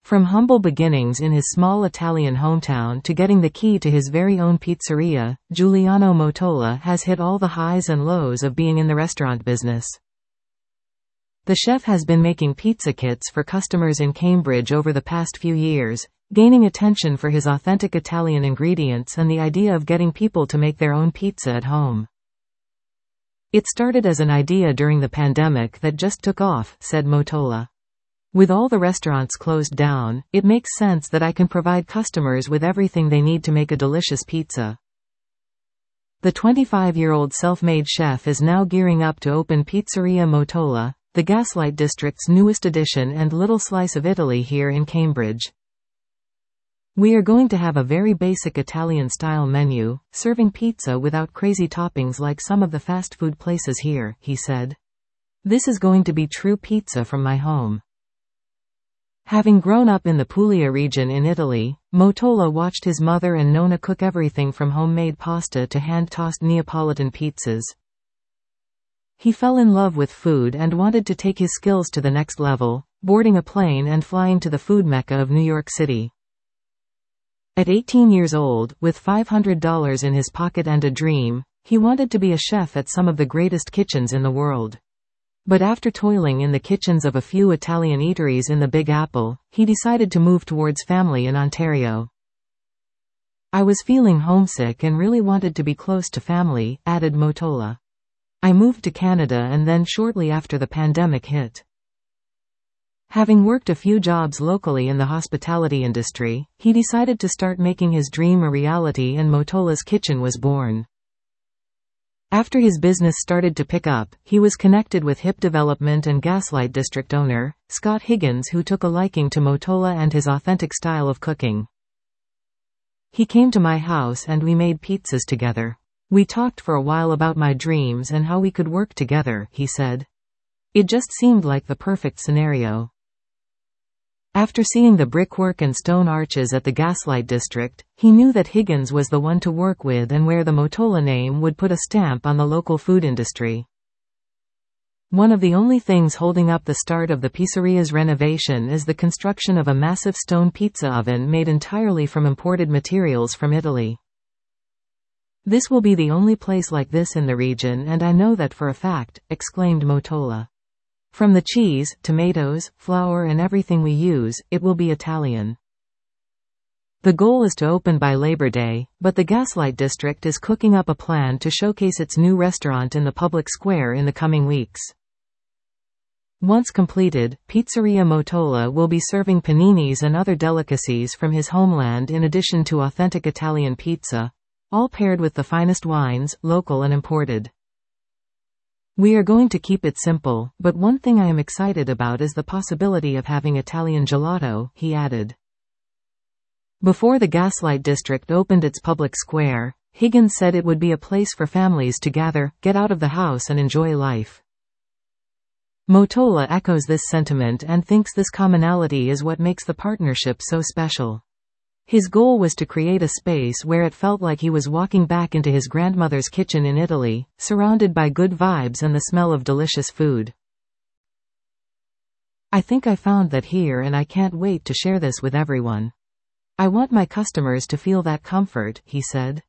From humble beginnings in his small Italian hometown to getting the key to his very own pizzeria, Giuliano Motola has hit all the highs and lows of being in the restaurant business. The chef has been making pizza kits for customers in Cambridge over the past few years, gaining attention for his authentic Italian ingredients and the idea of getting people to make their own pizza at home. It started as an idea during the pandemic that just took off, said Motola. With all the restaurants closed down, it makes sense that I can provide customers with everything they need to make a delicious pizza. The 25-year-old self-made chef is now gearing up to open Pizzeria Motola, the Gaslight District's newest addition and little slice of Italy here in Cambridge. We are going to have a very basic Italian-style menu, serving pizza without crazy toppings like some of the fast food places here, he said. This is going to be true pizza from my home. Having grown up in the Puglia region in Italy, Motola watched his mother and Nonna cook everything from homemade pasta to hand-tossed Neapolitan pizzas. He fell in love with food and wanted to take his skills to the next level, boarding a plane and flying to the food mecca of New York City. At 18 years old, with $500 in his pocket and a dream, he wanted to be a chef at some of the greatest kitchens in the world. But after toiling in the kitchens of a few Italian eateries in the Big Apple, he decided to move towards family in Ontario. I was feeling homesick and really wanted to be close to family, added Motola. I moved to Canada and then shortly after the pandemic hit. Having worked a few jobs locally in the hospitality industry, he decided to start making his dream a reality and Motola's Kitchen was born. After his business started to pick up, he was connected with Hip Development and Gaslight District owner, Scott Higgins, who took a liking to Motola and his authentic style of cooking. He came to my house and we made pizzas together. We talked for a while about my dreams and how we could work together, he said. It just seemed like the perfect scenario. After seeing the brickwork and stone arches at the Gaslight District, he knew that Higgins was the one to work with and where the Motola name would put a stamp on the local food industry. One of the only things holding up the start of the pizzeria's renovation is the construction of a massive stone pizza oven made entirely from imported materials from Italy. This will be the only place like this in the region and I know that for a fact, exclaimed Motola. From the cheese, tomatoes, flour and everything we use, it will be Italian. The goal is to open by Labor Day, but the Gaslight District is cooking up a plan to showcase its new restaurant in the public square in the coming weeks. Once completed, Pizzeria Motola will be serving paninis and other delicacies from his homeland in addition to authentic Italian pizza, all paired with the finest wines, local and imported. We are going to keep it simple, but one thing I am excited about is the possibility of having Italian gelato, he added. Before the Gaslight District opened its public square, Higgins said it would be a place for families to gather, get out of the house and enjoy life. Motola echoes this sentiment and thinks this commonality is what makes the partnership so special. His goal was to create a space where it felt like he was walking back into his grandmother's kitchen in Italy, surrounded by good vibes and the smell of delicious food. I think I found that here and I can't wait to share this with everyone. I want my customers to feel that comfort, he said.